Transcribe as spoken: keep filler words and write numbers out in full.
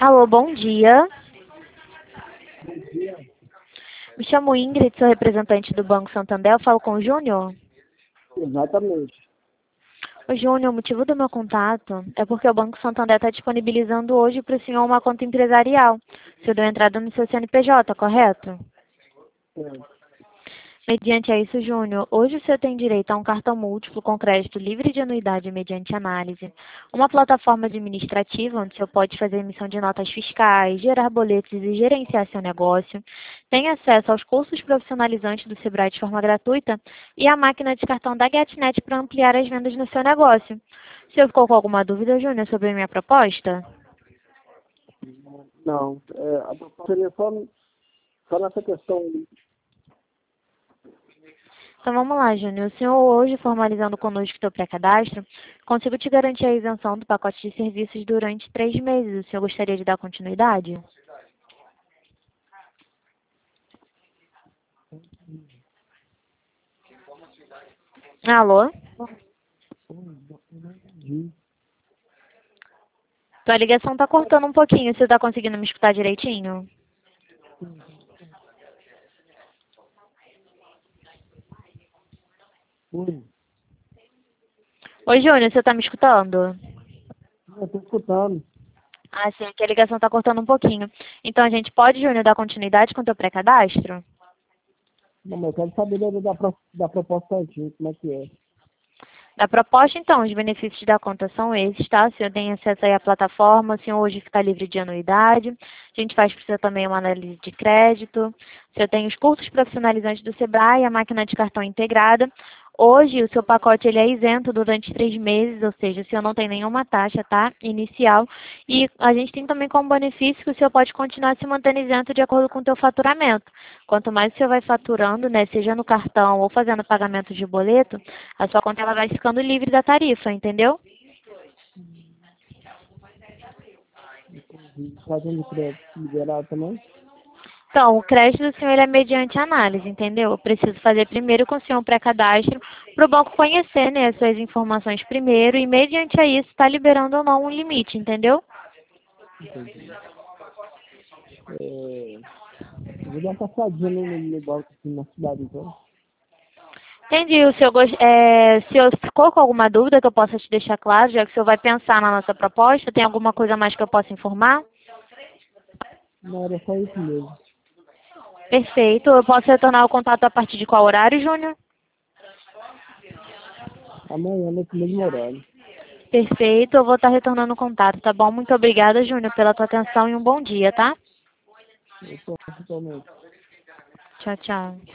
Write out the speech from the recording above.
Alô, bom dia. Bom dia. Me chamo Ingrid, sou representante do Banco Santander. Eu falo com o Júnior. Exatamente. Ô, Júnior, o motivo do meu contato é porque o Banco Santander está disponibilizando hoje para o senhor uma conta empresarial. O senhor deu entrada no seu C N P J, correto? É. Mediante a isso, Júnior, hoje o senhor tem direito a um cartão múltiplo com crédito livre de anuidade mediante análise, uma plataforma administrativa onde o senhor pode fazer emissão de notas fiscais, gerar boletos e gerenciar seu negócio, tem acesso aos cursos profissionalizantes do Sebrae de forma gratuita e a máquina de cartão da GetNet para ampliar as vendas no seu negócio. O senhor ficou com alguma dúvida, Júnior, sobre a minha proposta? Não, é, a proposta seria só, só nessa questão. Então vamos lá, Júnior. O senhor hoje, formalizando conosco o seu pré-cadastro, consigo te garantir a isenção do pacote de serviços durante três meses. O senhor gostaria de dar continuidade? Alô? Tua ligação está cortando um pouquinho. Você está conseguindo me escutar direitinho? Oi, Oi, Júnior, você está me escutando? eu estou escutando. Ah, sim, aqui a ligação está cortando um pouquinho. Então a gente pode, Júnior, dar continuidade com o teu pré-cadastro? Não, mas eu quero saber da, da, pro- da proposta certinho, como é que é. Da proposta, então, os benefícios da conta são esses, tá? O senhor tem acesso aí à plataforma, o senhor hoje fica livre de anuidade, a gente faz para o senhor também uma análise de crédito, o senhor tem os cursos profissionalizantes do Sebrae, a máquina de cartão integrada. Hoje, o seu pacote ele é isento durante três meses, ou seja, o senhor não tem nenhuma taxa, tá? Inicial. E a gente tem também como benefício que o senhor pode continuar se mantendo isento de acordo com o seu faturamento. Quanto mais o senhor vai faturando, né, seja no cartão ou fazendo pagamento de boleto, a sua conta ela vai ficando livre da tarifa, entendeu? Cartão de crédito liberado também? Então, o crédito do senhor ele é mediante análise, entendeu? Eu preciso fazer primeiro com o senhor um pré-cadastro para o banco conhecer, né, as suas informações primeiro e mediante a isso está liberando ou não um limite, entendeu? Entendi. É, eu vou dar uma passadinha no, no, no banco aqui na cidade, então. Entendi. O senhor, gos- é, se eu ficou com alguma dúvida que eu possa te deixar claro, já que o senhor vai pensar na nossa proposta, tem alguma coisa mais que eu possa informar? Não, era só isso mesmo. Perfeito. Eu posso retornar o contato a partir de qual horário, Júnior? Amanhã, nesse mesmo horário. Perfeito. Eu vou estar retornando o contato, tá bom? Muito obrigada, Júnior, pela tua atenção e um bom dia, tá? Eu estou totalmente. Tchau, tchau.